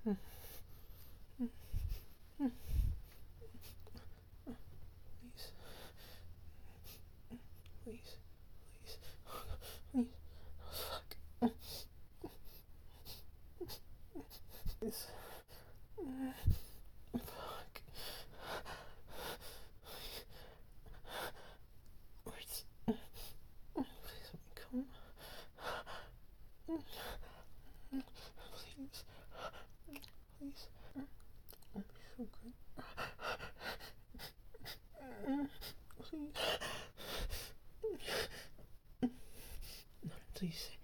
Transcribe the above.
Please. Please. Fuck. Please. Fuck. Words. Please let me come. Please. Please. I'll be so good. Please. Not until you say